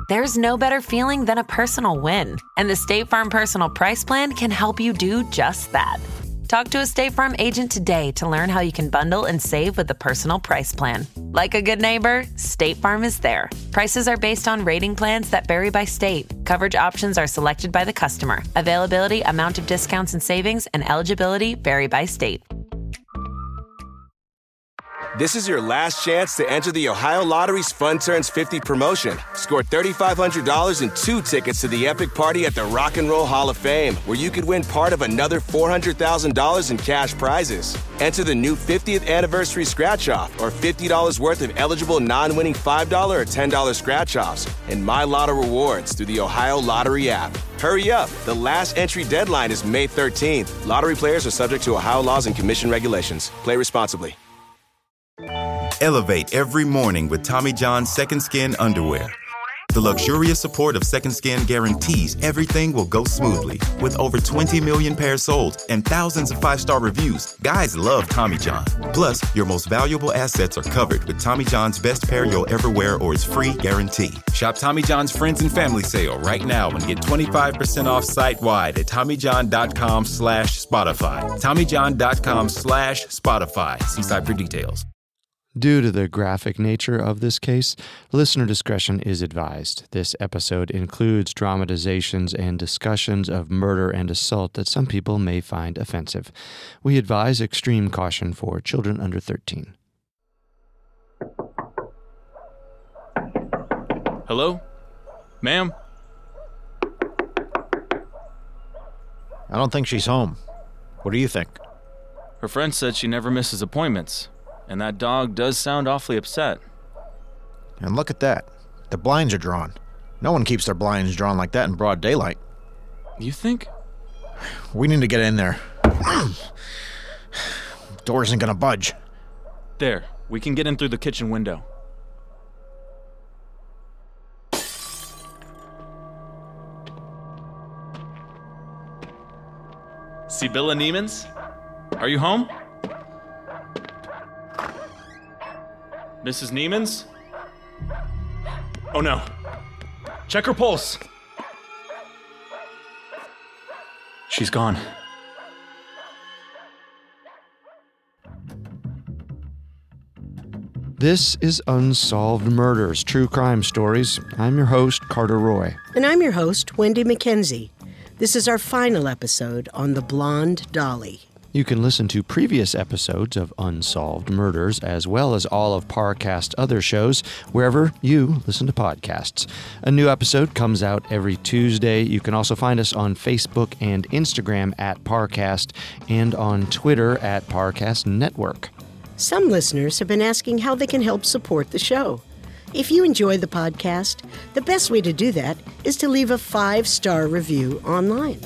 There's no better feeling than a personal win, and the State Farm Personal Price Plan can help you do just that. Talk to a State Farm agent today to learn how you can bundle and save with the Personal Price Plan. Like a good neighbor, State Farm is there. Prices are based on rating plans that vary by state. Coverage options are selected by the customer. Availability, amount of discounts and savings, and eligibility vary by state. This is your last chance to enter the Ohio Lottery's Fun Turns 50 promotion. Score $3,500 and 2 tickets to the epic party at the Rock and Roll Hall of Fame, where you could win part of another $400,000 in cash prizes. Enter the new 50th anniversary scratch-off or $50 worth of eligible non-winning $5 or $10 scratch-offs and My Lotto rewards through the Ohio Lottery app. Hurry up. The last entry deadline is May 13th. Lottery players are subject to Ohio laws and commission regulations. Play responsibly. Elevate every morning with Tommy John's Second Skin underwear. The luxurious support of Second Skin guarantees everything will go smoothly. With over 20 million pairs sold and thousands of 5-star reviews, guys love Tommy John. Plus, your most valuable assets are covered with Tommy John's best pair you'll ever wear or its free guarantee. Shop Tommy John's Friends and Family Sale right now and get 25% off site-wide at TommyJohn.com/Spotify. TommyJohn.com/Spotify. See site for details. Due to the graphic nature of this case, listener discretion is advised. This episode includes dramatizations and discussions of murder and assault that some people may find offensive. We advise extreme caution for children under 13. Hello? Ma'am? I don't think she's home. What do you think? Her friend said she never misses appointments. And that dog does sound awfully upset. And look at that. The blinds are drawn. No one keeps their blinds drawn like that in broad daylight. You think? We need to get in there. Door isn't gonna budge. There, we can get in through the kitchen window. Sibylla Niemans? Are you home? Mrs. Niemans? Oh no. Check her pulse. She's gone. This is Unsolved Murders, True Crime Stories. I'm your host, Carter Roy. And I'm your host, Wendy McKenzie. This is our final episode on the Blonde Dolly. You can listen to previous episodes of Unsolved Murders, as well as all of Parcast's other shows, wherever you listen to podcasts. A new episode comes out every Tuesday. You can also find us on Facebook and Instagram at Parcast, and on Twitter at Parcast Network. Some listeners have been asking how they can help support the show. If you enjoy the podcast, the best way to do that is to leave a 5-star review online.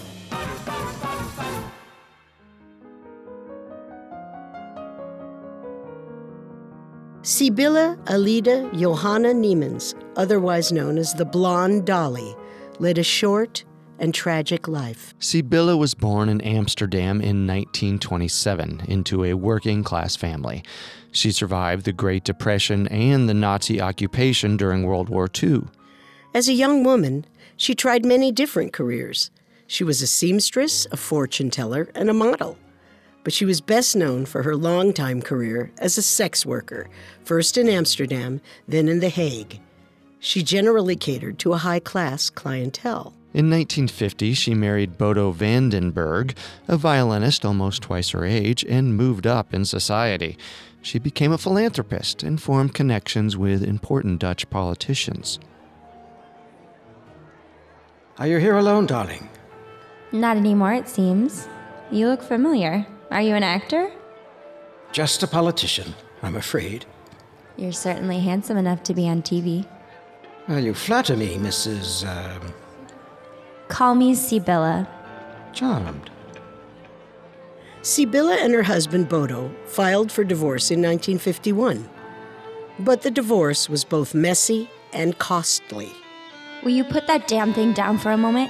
Sibylla Alida Johanna Niemans, otherwise known as the Blonde Dolly, led a short and tragic life. Sibylla was born in Amsterdam in 1927 into a working-class family. She survived the Great Depression and the Nazi occupation during World War II. As a young woman, she tried many different careers. She was a seamstress, a fortune teller, and a model. But she was best known for her longtime career as a sex worker, first in Amsterdam, then in The Hague. She generally catered to a high-class clientele. In 1950, she married Bodo Vandenberg, a violinist almost twice her age, and moved up in society. She became a philanthropist and formed connections with important Dutch politicians. Are you here alone, darling? Not anymore, it seems. You look familiar. Are you an actor? Just a politician, I'm afraid. You're certainly handsome enough to be on TV. Well, you flatter me, Mrs. Call me Sibylla. Charmed. Sibylla and her husband Bodo filed for divorce in 1951. But the divorce was both messy and costly. Will you put that damn thing down for a moment?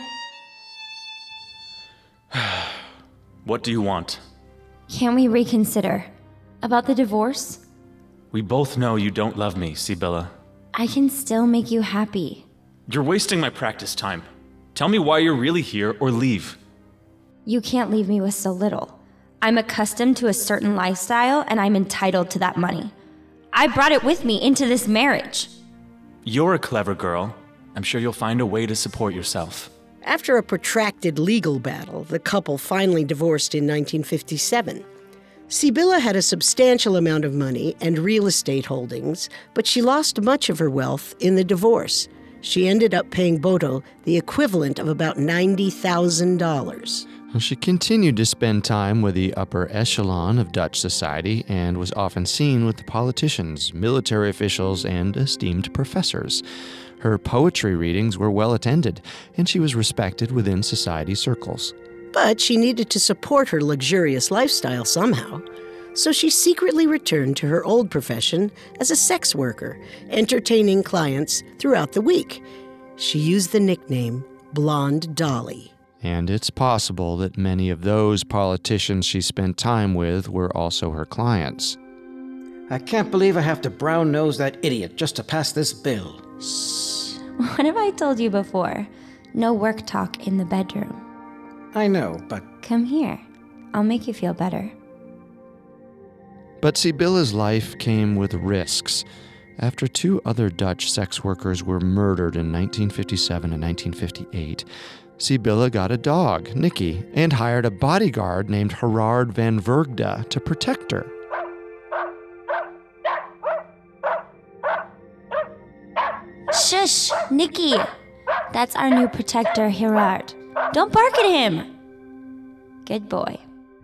What do you want? Can't we reconsider? About the divorce? We both know you don't love me, Sibylla. I can still make you happy. You're wasting my practice time. Tell me why you're really here or leave. You can't leave me with so little. I'm accustomed to a certain lifestyle and I'm entitled to that money. I brought it with me into this marriage. You're a clever girl. I'm sure you'll find a way to support yourself. After a protracted legal battle, the couple finally divorced in 1957. Sibylla had a substantial amount of money and real estate holdings, but she lost much of her wealth in the divorce. She ended up paying Bodo the equivalent of about $90,000. She continued to spend time with the upper echelon of Dutch society and was often seen with the politicians, military officials, and esteemed professors. Her poetry readings were well attended, and she was respected within society circles. But she needed to support her luxurious lifestyle somehow, so she secretly returned to her old profession as a sex worker, entertaining clients throughout the week. She used the nickname Blonde Dolly. And it's possible that many of those politicians she spent time with were also her clients. I can't believe I have to brown-nose that idiot just to pass this bill. Shh. What have I told you before? No work talk in the bedroom. I know, but... Come here. I'll make you feel better. But Sibylla's life came with risks. After 2 other Dutch sex workers were murdered in 1957 and 1958, Sibylla got a dog, Nicky, and hired a bodyguard named Gerard van Vergde to protect her. Shush, Nicky. That's our new protector, Gerard. Don't bark at him. Good boy.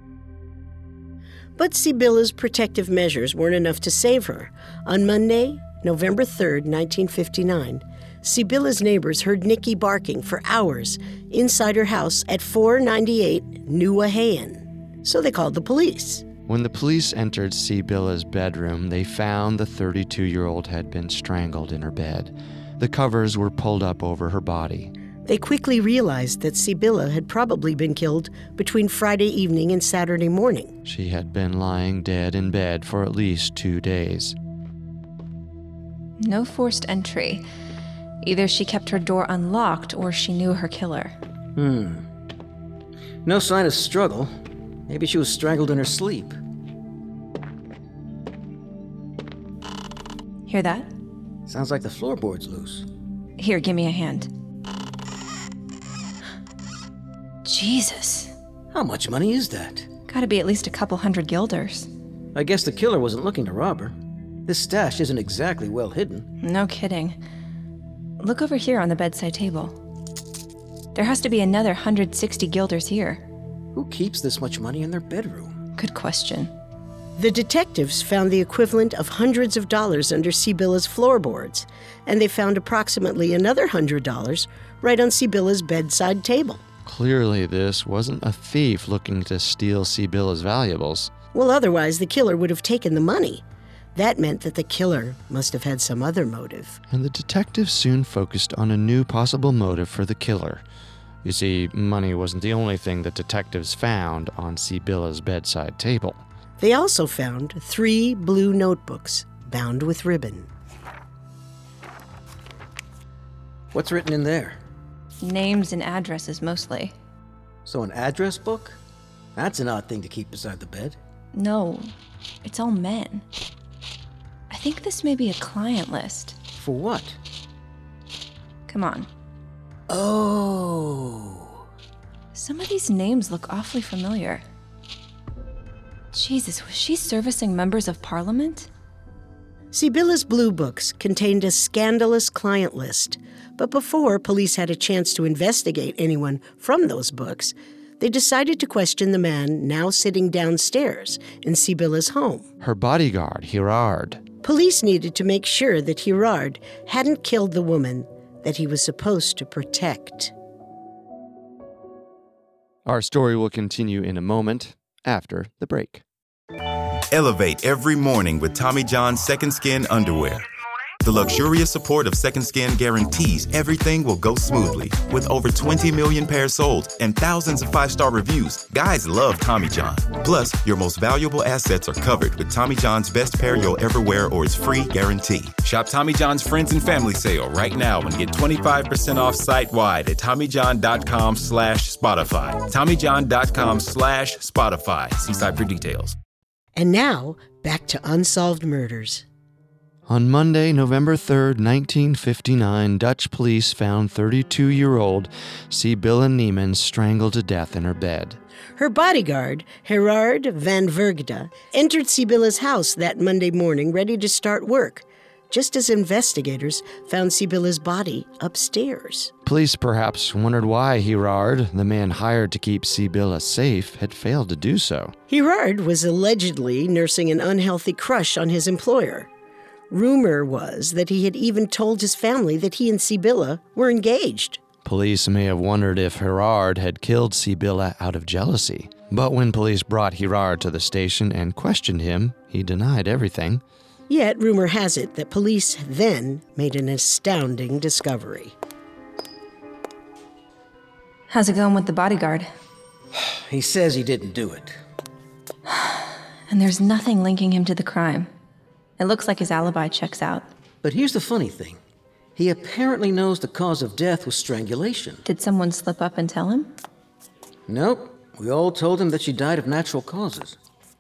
But Sibylla's protective measures weren't enough to save her. On Monday, November 3rd, 1959, Sibylla's neighbors heard Nicky barking for hours inside her house at 498 Nieuwegein. So they called the police. When the police entered Sibylla's bedroom, they found the 32-year-old had been strangled in her bed. The covers were pulled up over her body. They quickly realized that Sibylla had probably been killed between Friday evening and Saturday morning. She had been lying dead in bed for at least 2 days. No forced entry. Either she kept her door unlocked or she knew her killer. No sign of struggle. Maybe she was strangled in her sleep. Hear that? Sounds like the floorboard's loose. Here, give me a hand. Jesus. How much money is that? Gotta be at least a couple hundred guilders. I guess the killer wasn't looking to rob her. This stash isn't exactly well hidden. No kidding. Look over here on the bedside table. There has to be another 160 guilders here. Who keeps this much money in their bedroom? Good question. The detectives found the equivalent of hundreds of dollars under Sibylla's floorboards, and they found approximately another $100 right on Sibylla's bedside table. Clearly, this wasn't a thief looking to steal Sibylla's valuables. Well, otherwise the killer would have taken the money. That meant that the killer must have had some other motive. And the detectives soon focused on a new possible motive for the killer. You see, money wasn't the only thing that detectives found on Sibylla's bedside table. They also found 3 blue notebooks bound with ribbon. What's written in there? Names and addresses mostly. So an address book? That's an odd thing to keep beside the bed. No, it's all men. I think this may be a client list. For what? Come on. Oh. Some of these names look awfully familiar. Jesus, was she servicing members of parliament? Sibylla's blue books contained a scandalous client list, but before police had a chance to investigate anyone from those books, they decided to question the man now sitting downstairs in Sibylla's home. Her bodyguard, Gerard. Police needed to make sure that Gerard hadn't killed the woman that he was supposed to protect. Our story will continue in a moment after the break. Elevate every morning with Tommy John's Second Skin underwear. The luxurious support of Second Skin guarantees everything will go smoothly. With over 20 million pairs sold and thousands of 5-star reviews, guys love Tommy John. Plus, your most valuable assets are covered with Tommy John's best pair you'll ever wear or its free guarantee. Shop Tommy John's Friends and Family Sale right now and get 25% off site-wide at TommyJohn.com/Spotify. TommyJohn.com/Spotify. See site for details. And now, back to Unsolved Murders. On Monday, November 3rd, 1959, Dutch police found 32-year-old Sibylla Neiman strangled to death in her bed. Her bodyguard, Gerard van Vergde, entered Sibylla's house that Monday morning ready to start work, just as investigators found Sibylla's body upstairs. Police perhaps wondered why Gerard, the man hired to keep Sibylla safe, had failed to do so. Gerard was allegedly nursing an unhealthy crush on his employer. Rumor was that he had even told his family that he and Sibylla were engaged. Police may have wondered if Gerard had killed Sibylla out of jealousy. But when police brought Gerard to the station and questioned him, he denied everything. Yet, rumor has it that police then made an astounding discovery. How's it going with the bodyguard? He says he didn't do it. And there's nothing linking him to the crime. It looks like his alibi checks out. But here's the funny thing. He apparently knows the cause of death was strangulation. Did someone slip up and tell him? Nope. We all told him that she died of natural causes.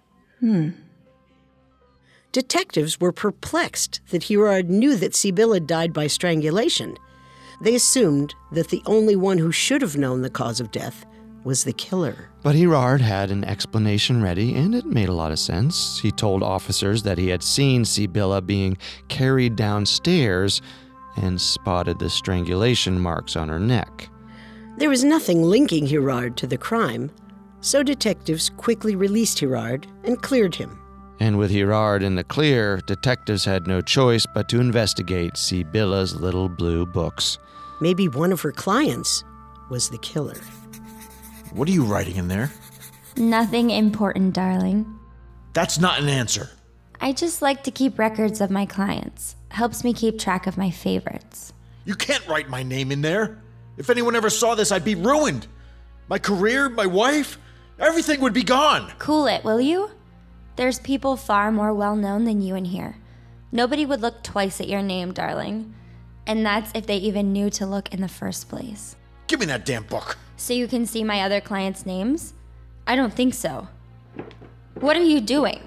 Detectives were perplexed that Gerard knew that Sibylla died by strangulation. They assumed that the only one who should have known the cause of death was the killer. But Gerard had an explanation ready, and it made a lot of sense. He told officers that he had seen Sibylla being carried downstairs and spotted the strangulation marks on her neck. There was nothing linking Gerard to the crime, so detectives quickly released Gerard and cleared him. And with Gerard in the clear, detectives had no choice but to investigate Sibylla's little blue books. Maybe one of her clients was the killer. What are you writing in there? Nothing important, darling. That's not an answer. I just like to keep records of my clients. Helps me keep track of my favorites. You can't write my name in there. If anyone ever saw this, I'd be ruined. My career, my wife, everything would be gone. Cool it, will you? There's people far more well-known than you in here. Nobody would look twice at your name, darling. And that's if they even knew to look in the first place. Give me that damn book. So you can see my other clients' names? I don't think so. What are you doing?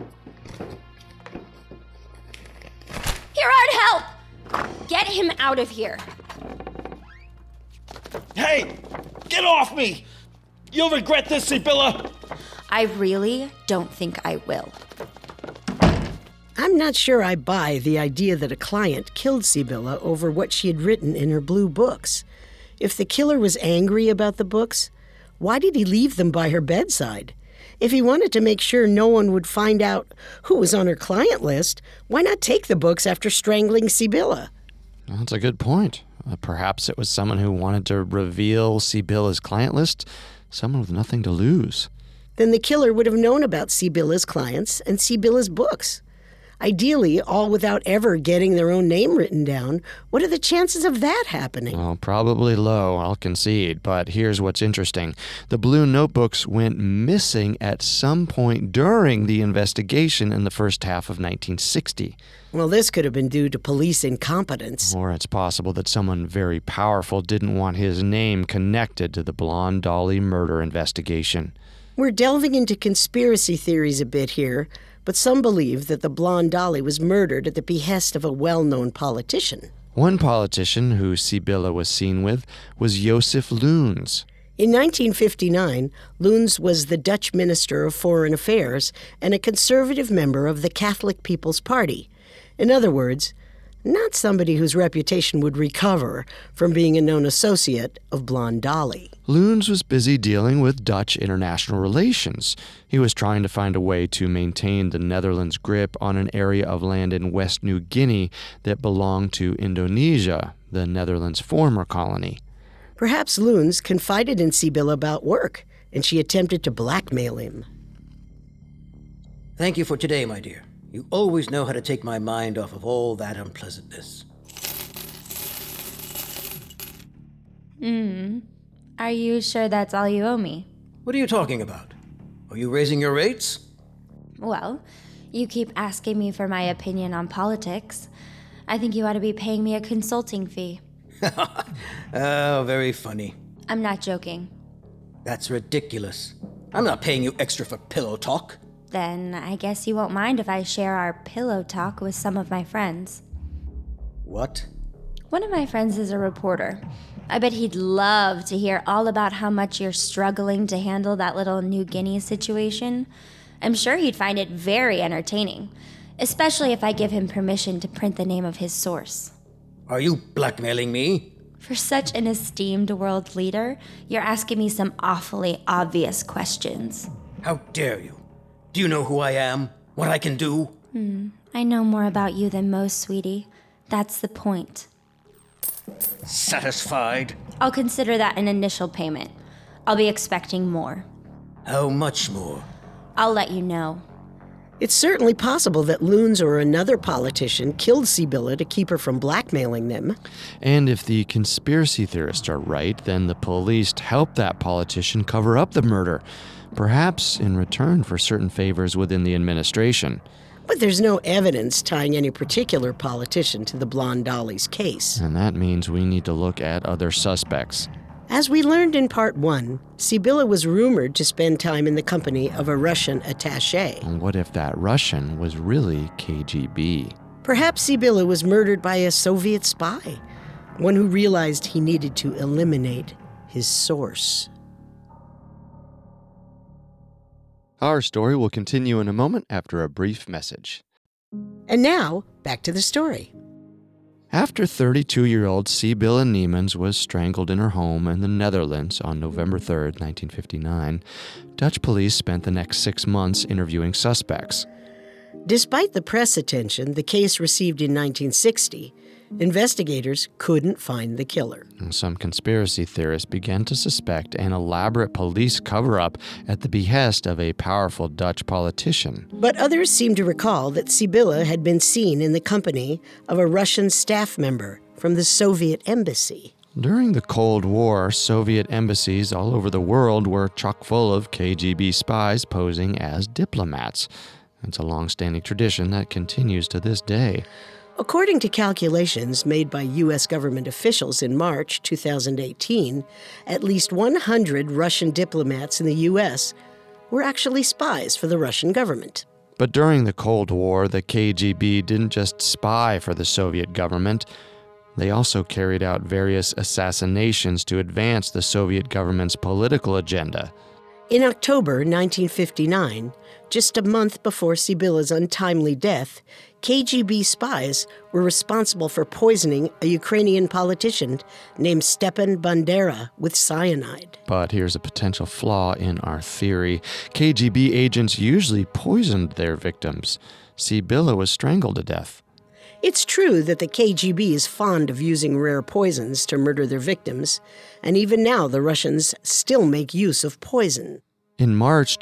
Gerard, help! Get him out of here. Hey, get off me! You'll regret this, Sibylla! I really don't think I will. I'm not sure I buy the idea that a client killed Sibylla over what she had written in her blue books. If the killer was angry about the books, why did he leave them by her bedside? If he wanted to make sure no one would find out who was on her client list, why not take the books after strangling Sibylla? That's a good point. Perhaps it was someone who wanted to reveal Sibylla's client list, someone with nothing to lose. Then the killer would have known about Sibylla's clients and Sibylla's books. Ideally, all without ever getting their own name written down. What are the chances of that happening? Well, probably low, I'll concede, but here's what's interesting. The blue notebooks went missing at some point during the investigation in the first half of 1960. Well, this could have been due to police incompetence. Or it's possible that someone very powerful didn't want his name connected to the Blonde Dolly murder investigation. We're delving into conspiracy theories a bit here, but some believe that the Blonde Dolly was murdered at the behest of a well-known politician. One politician who Sibylla was seen with was Joseph Loens. In 1959, Loens was the Dutch Minister of Foreign Affairs and a conservative member of the Catholic People's Party. In other words, not somebody whose reputation would recover from being a known associate of Blonde Dolly. Loens was busy dealing with Dutch international relations. He was trying to find a way to maintain the Netherlands' grip on an area of land in West New Guinea that belonged to Indonesia, the Netherlands' former colony. Perhaps Loens confided in Sibylla about work, and she attempted to blackmail him. Thank you for today, my dear. You always know how to take my mind off of all that unpleasantness. Are you sure that's all you owe me? What are you talking about? Are you raising your rates? Well, you keep asking me for my opinion on politics. I think you ought to be paying me a consulting fee. Oh, very funny. I'm not joking. That's ridiculous. I'm not paying you extra for pillow talk. Then I guess you won't mind if I share our pillow talk with some of my friends. What? One of my friends is a reporter. I bet he'd love to hear all about how much you're struggling to handle that little New Guinea situation. I'm sure he'd find it very entertaining, especially if I give him permission to print the name of his source. Are you blackmailing me? For such an esteemed world leader, you're asking me some awfully obvious questions. How dare you? Do you know who I am? What I can do? I know more about you than most, sweetie. That's the point. Satisfied? I'll consider that an initial payment. I'll be expecting more. How much more? I'll let you know. It's certainly possible that Loons or another politician killed Sibylla to keep her from blackmailing them. And if the conspiracy theorists are right, then the police helped that politician cover up the murder, perhaps in return for certain favors within the administration. But there's no evidence tying any particular politician to the Blonde Dolly's case. And that means we need to look at other suspects. As we learned in Part 1, Sibylla was rumored to spend time in the company of a Russian attaché. And what if that Russian was really KGB? Perhaps Sibylla was murdered by a Soviet spy, one who realized he needed to eliminate his source. Our story will continue in a moment after a brief message. And now, back to the story. After 32-year-old Sibylla Niemans was strangled in her home in the Netherlands on November 3, 1959, Dutch police spent the next 6 months interviewing suspects. Despite the press attention the case received in 1960, investigators couldn't find the killer. And some conspiracy theorists began to suspect an elaborate police cover-up at the behest of a powerful Dutch politician. But others seem to recall that Sibylla had been seen in the company of a Russian staff member from the Soviet embassy. During the Cold War, Soviet embassies all over the world were chock full of KGB spies posing as diplomats. It's a long-standing tradition that continues to this day. According to calculations made by U.S. government officials in March 2018, at least 100 Russian diplomats in the U.S. were actually spies for the Russian government. But during the Cold War, the KGB didn't just spy for the Soviet government. They also carried out various assassinations to advance the Soviet government's political agenda. In October 1959, just a month before Sibylla's untimely death, KGB spies were responsible for poisoning a Ukrainian politician named Stepan Bandera with cyanide. But here's a potential flaw in our theory. KGB agents usually poisoned their victims. Sibylla was strangled to death. It's true that the KGB is fond of using rare poisons to murder their victims, and even now the Russians still make use of poison. In March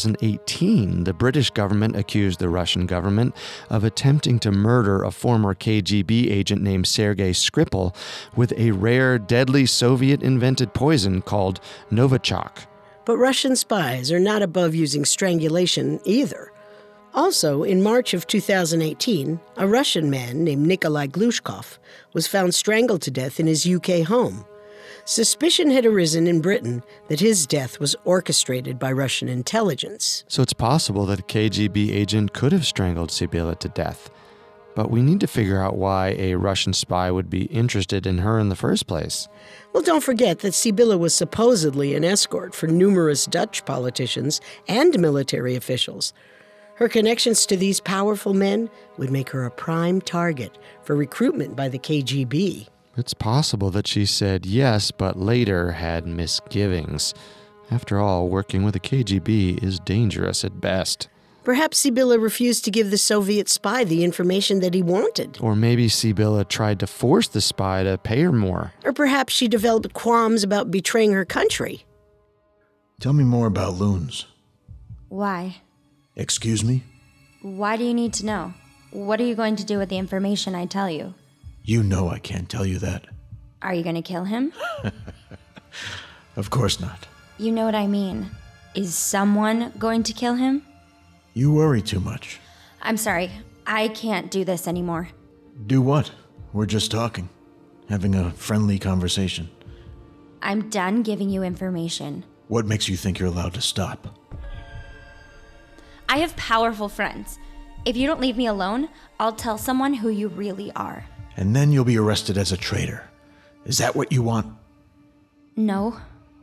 2018, the British government accused the Russian government of attempting to murder a former KGB agent named Sergei Skripal with a rare, deadly Soviet-invented poison called Novichok. But Russian spies are not above using strangulation either. Also, in March of 2018, a Russian man named Nikolai Glushkov was found strangled to death in his UK home. Suspicion had arisen in Britain that his death was orchestrated by Russian intelligence. So it's possible that a KGB agent could have strangled Sibylla to death. But we need to figure out why a Russian spy would be interested in her in the first place. Well, don't forget that Sibylla was supposedly an escort for numerous Dutch politicians and military officials. Her connections to these powerful men would make her a prime target for recruitment by the KGB. It's possible that she said yes, but later had misgivings. After all, working with the KGB is dangerous at best. Perhaps Sibylla refused to give the Soviet spy the information that he wanted. Or maybe Sibylla tried to force the spy to pay her more. Or perhaps she developed qualms about betraying her country. Tell me more about Loons. Why? Excuse me? Why do you need to know? What are you going to do with the information I tell you? You know I can't tell you that. Are you going to kill him? Of course not. You know what I mean. Is someone going to kill him? You worry too much. I'm sorry. I can't do this anymore. Do what? We're just talking. Having a friendly conversation. I'm done giving you information. What makes you think you're allowed to stop? I have powerful friends. If you don't leave me alone, I'll tell someone who you really are. And then you'll be arrested as a traitor. Is that what you want? No.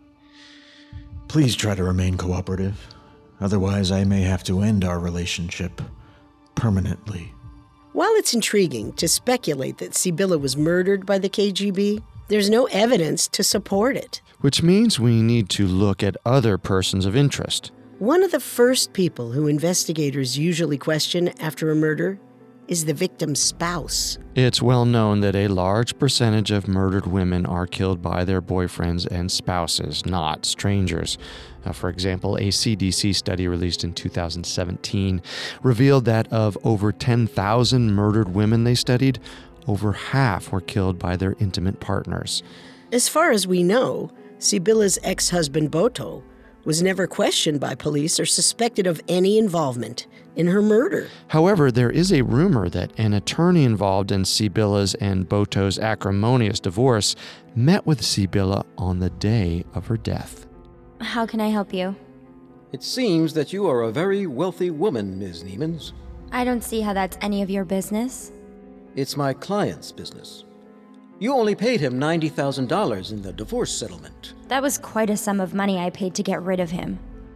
Please try to remain cooperative. Otherwise, I may have to end our relationship permanently. While it's intriguing to speculate that Sibylla was murdered by the KGB, there's no evidence to support it. Which means we need to look at other persons of interest. One of the first people who investigators usually question after a murder is the victim's spouse. It's well known that a large percentage of murdered women are killed by their boyfriends and spouses, not strangers. For example, a CDC study released in 2017 revealed that of over 10,000 murdered women they studied, over half were killed by their intimate partners. As far as we know, Sibylla's ex-husband Boto was never questioned by police or suspected of any involvement in her murder. However, there is a rumor that an attorney involved in Sibylla's and Boto's acrimonious divorce met with Sibylla on the day of her death. How can I help you? It seems that you are a very wealthy woman, Ms. Niemans. I don't see how that's any of your business. It's my client's business. You only paid him $90,000 in the divorce settlement. That was quite a sum of money I paid to get rid of him.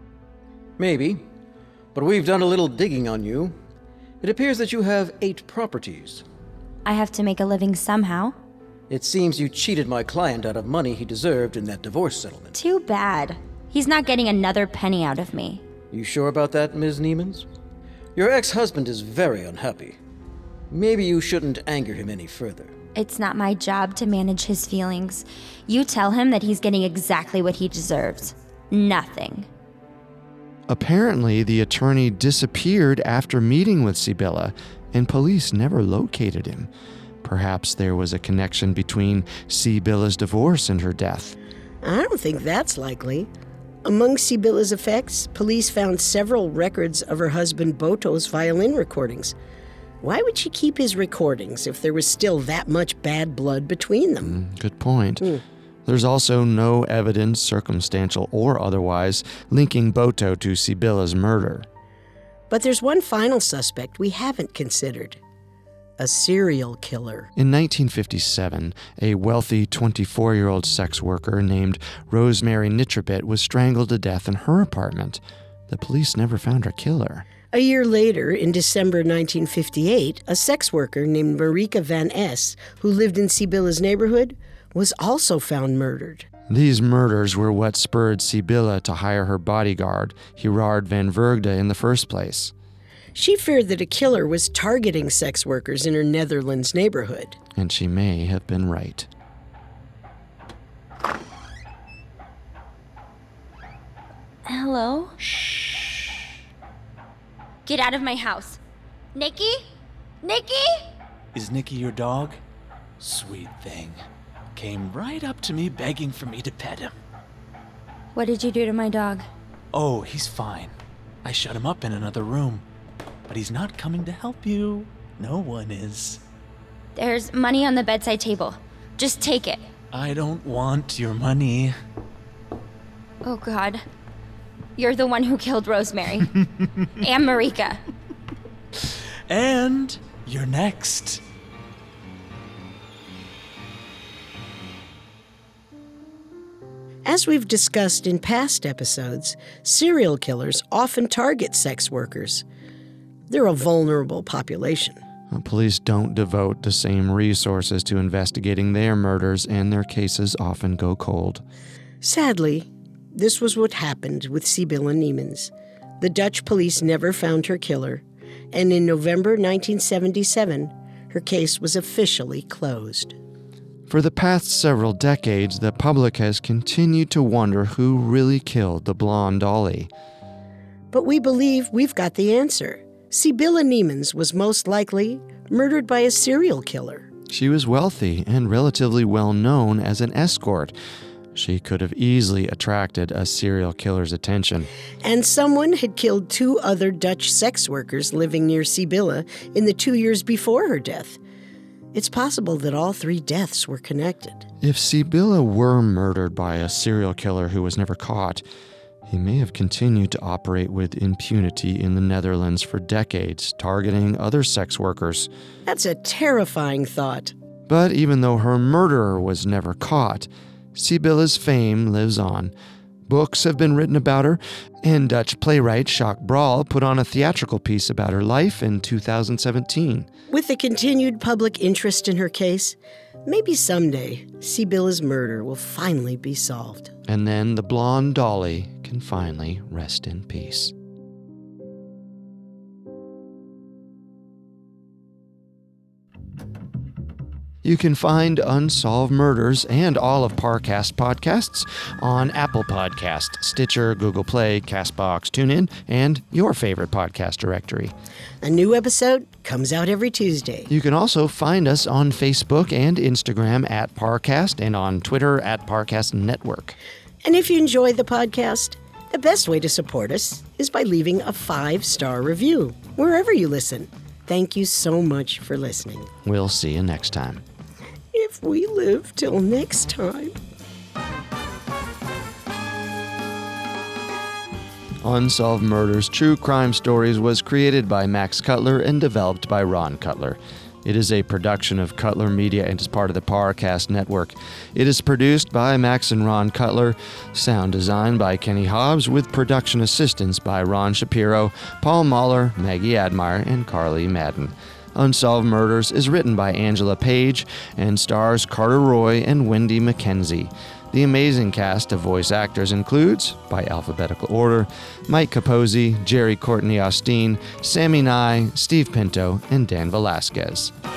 Maybe, but we've done a little digging on you. It appears that you have 8 properties. I have to make a living somehow. It seems you cheated my client out of money he deserved in that divorce settlement. Too bad. He's not getting another penny out of me. You sure about that, Ms. Niemans? Your ex-husband is very unhappy. Maybe you shouldn't anger him any further. It's not my job to manage his feelings. You tell him that he's getting exactly what he deserves. Nothing. Apparently, the attorney disappeared after meeting with Sibylla, and police never located him. Perhaps there was a connection between Sibylla's divorce and her death. I don't think that's likely. Among Sibylla's effects, police found several records of her husband Boto's violin recordings. Why would she keep his recordings if there was still that much bad blood between them? Good point. There's also no evidence, circumstantial or otherwise, linking Boto to Sibylla's murder. But there's one final suspect we haven't considered. A serial killer. In 1957, a wealthy 24-year-old sex worker named Rosemary Nitrobit was strangled to death in her apartment. The police never found her killer. A year later, in December 1958, a sex worker named Marika Van S., who lived in Sibylla's neighborhood, was also found murdered. These murders were what spurred Sibylla to hire her bodyguard, Gerard van Vergde, in the first place. She feared that a killer was targeting sex workers in her Netherlands neighborhood. And she may have been right. Hello? Shh. Get out of my house. Nikki? Nikki? Is Nikki your dog? Sweet thing. Came right up to me begging for me to pet him. What did you do to my dog? Oh, he's fine. I shut him up in another room. But he's not coming to help you. No one is. There's money on the bedside table. Just take it. I don't want your money. Oh, God. You're the one who killed Rosemary. And Marika. And you're next. As we've discussed in past episodes, serial killers often target sex workers. They're a vulnerable population. Police don't devote the same resources to investigating their murders, and their cases often go cold. Sadly, this was what happened with Sibylla Niemans. The Dutch police never found her killer, and in November 1977, her case was officially closed. For the past several decades, the public has continued to wonder who really killed the blonde Dolly. But we believe we've got the answer. Sibylla Niemans was most likely murdered by a serial killer. She was wealthy and relatively well known as an escort. She could have easily attracted a serial killer's attention. And someone had killed 2 other Dutch sex workers living near Sibylla in the 2 years before her death. It's possible that all 3 deaths were connected. If Sibylla were murdered by a serial killer who was never caught, he may have continued to operate with impunity in the Netherlands for decades, targeting other sex workers. That's a terrifying thought. But even though her murderer was never caught, Sibylla's fame lives on. Books have been written about her, and Dutch playwright Jacques Brel put on a theatrical piece about her life in 2017. With the continued public interest in her case, maybe someday Sibylla's murder will finally be solved. And then the blonde Dolly can finally rest in peace. You can find Unsolved Murders and all of Parcast podcasts on Apple Podcast, Stitcher, Google Play, CastBox, TuneIn, and your favorite podcast directory. A new episode comes out every Tuesday. You can also find us on Facebook and Instagram at Parcast and on Twitter at Parcast Network. And if you enjoy the podcast, the best way to support us is by leaving a 5-star review wherever you listen. Thank you so much for listening. We'll see you next time. If we live till next time. Unsolved Murders True Crime Stories was created by Max Cutler and developed by Ron Cutler. It is a production of Cutler Media and is part of the Parcast Network. It is produced by Max and Ron Cutler, sound design by Kenny Hobbs, with production assistance by Ron Shapiro, Paul Mahler, Maggie Admire, and Carly Madden. Unsolved Murders is written by Angela Page and stars Carter Roy and Wendy McKenzie. The amazing cast of voice actors includes, by alphabetical order, Mike Capozzi, Jerry Courtney Austin, Sammy Nye, Steve Pinto, and Dan Velasquez.